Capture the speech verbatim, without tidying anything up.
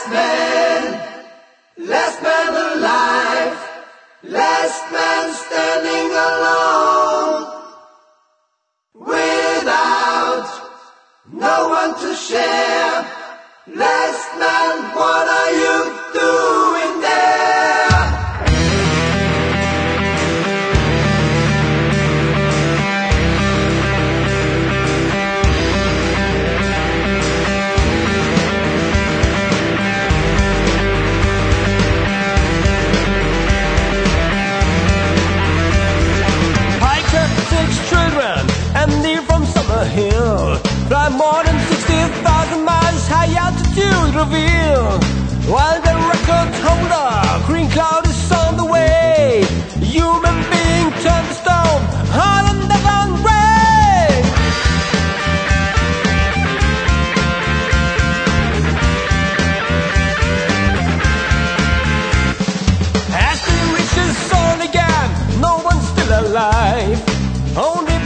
last man, last man alive, last man standing alone, without no one to share. Last man, what are you doing there? Hiker, six children, and near from Summerhill, fly more than sixty thousand miles high altitude reveal. While the record holder, green cloud is on the way. Human being turned to stone, hard on the long rain. As they reach the sun again, no one's still alive. Only